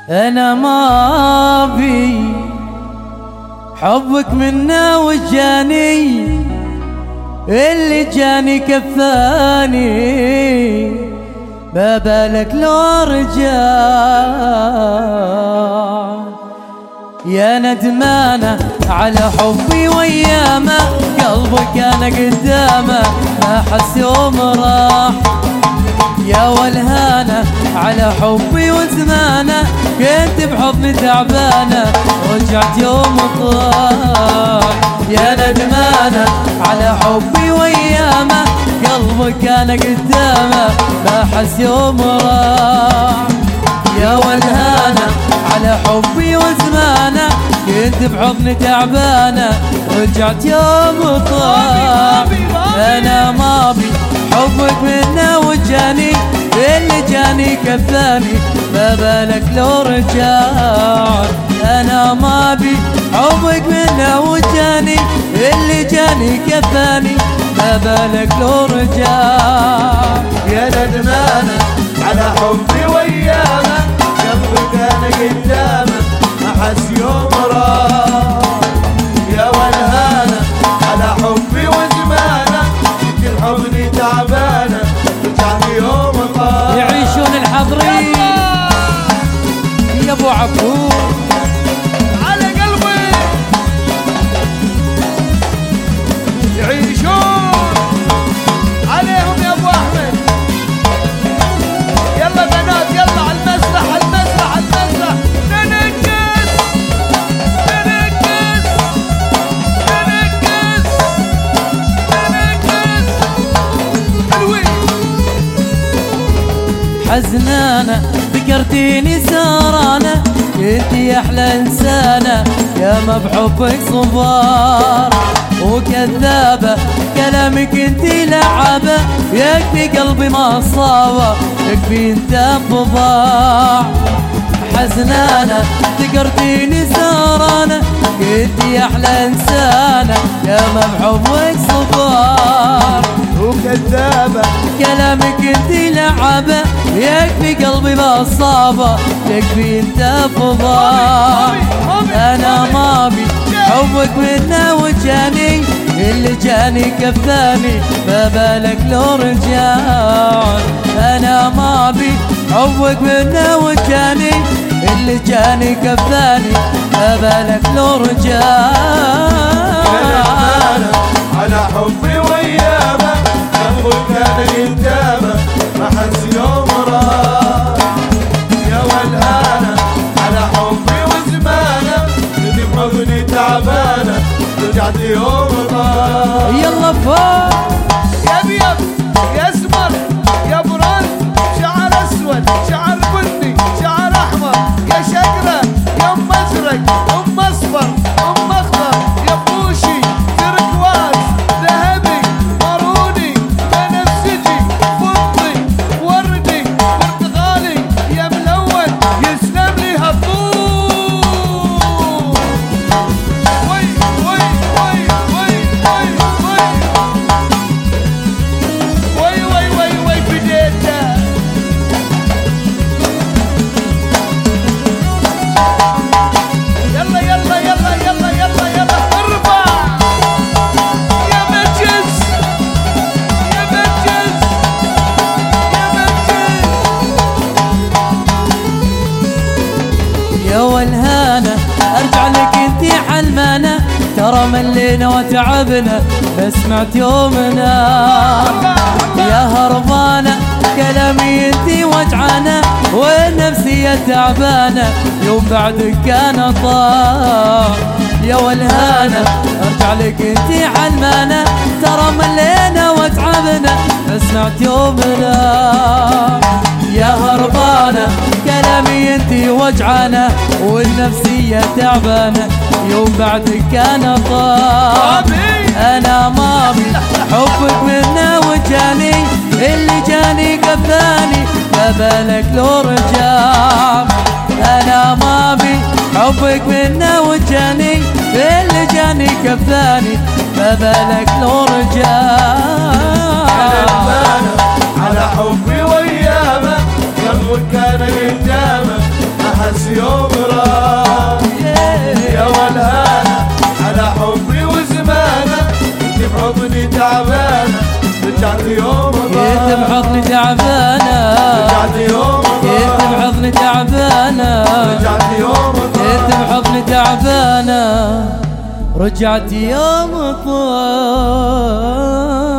أنا ما بي حبك منا وجاني، اللي جاني كفاني، ما بالك لو رجع. يا ندمانة على حبي ويامه، قلبك أنا قدامه ما حس يوم راح. يا والهانة على حبي وزمانه، كنت بحضني تعبانة رجعت يوم طاح. يا ندمانة على حبي ويامه، قلبك أنا قدامه ما حس يوم راح. يا والهانة على حبي وزمانه، كنت بحضني تعبانة رجعت يوم طاح. أنا ما بي حبك منا وجاني، اللي جاني كفاني، ما بالك لو رجع. أنا ما بي حبك منا وجاني، اللي جاني كفاني، ما بالك لو رجع. يا ندمانة على حبي ويامه، قلبك أنا قدامه ما حس يوم راح. يا والهانة على حبي وزمانه، كنت بحضني تعبانة رجعت يوم طاح. يعيشون الحضرين يا ابو عبود على قلبي، يعيشون عليهم يا ابو احمد. يلا بنات يلا على المسرح، على المسرح، على المسرح. ننكس ننكس ننكس ننكس. حلوين حزنانة ذكرتيني سهرانة، كنتي أحلى إنسانة يا ما بحبك صبار. وكذابة كلامك انتي لعبة، يكفي قلبي ما صابة، يكفي انت بضاع. حزنانة ذكرتيني سهرانة، كنتي أحلى إنسانة يا ما بحبك صبار. وكذابة كلامك انتي لعبة، يكفي قلبي بصابة، يكفي انت فضاء. انا ما بي حبك منا وجاني، اللي جاني كفاني، ما بالك لو رجع. انا ما بي حبك منا وجاني، اللي جاني كفاني، ما بالك لو رجع. على حبي ويامه، قلبك أنا قدامه ما حس يوم راح. يا والهانة على حبي وزمانه، كنت بحضني تعبانة رجعت يوم طاح. يلا فوق يا ابيض يا اسمر يا براد، شعر اسود شعر بني شعر احمر، يا شقرة يا ام ازرق ام اصفر ام اخضر، يا بوشي تركواز ذهبي ماروني بنفسجي فضي وردي برتقالي، يا ملون يسلم لي هالطول. وي وي وي وي وي وي وي وي وي بديته. يلا يلا يلا يلا يلا يلا ارفع يا مجلس يا مجلس يا مجلس. يا والهانة ارجع لك انتي حلمانة، ترى ملينا وتعبنا ما سمعت يومنا. يا هربانة كلامي انتي وجعانة، والنفسية تعبانة يوم بعدك كان طاح. يا والهانة ارجع لك انتي حلمانة، ترى ملينا وتعبنا ما سمعت يومنا. يا هربانة كلامي انتي وجعانة، والنفسية تعبانة يوم بعدك كان طاح. انا ما بي حبك منا وجاني، اللي جاني كفاني، ما بالك لو رجع. انا ما بي حبك منا وجاني، اللي جاني كفاني، ما بالك لو رجع. على حبي ويامه، قلبك كان قدامه ما حس رجعت يوم كنت بحضني تعبانة رجعت يوم كنت بحضني تعبانة رجعت يوم كنت بحضني تعبانة رجعت يوم طال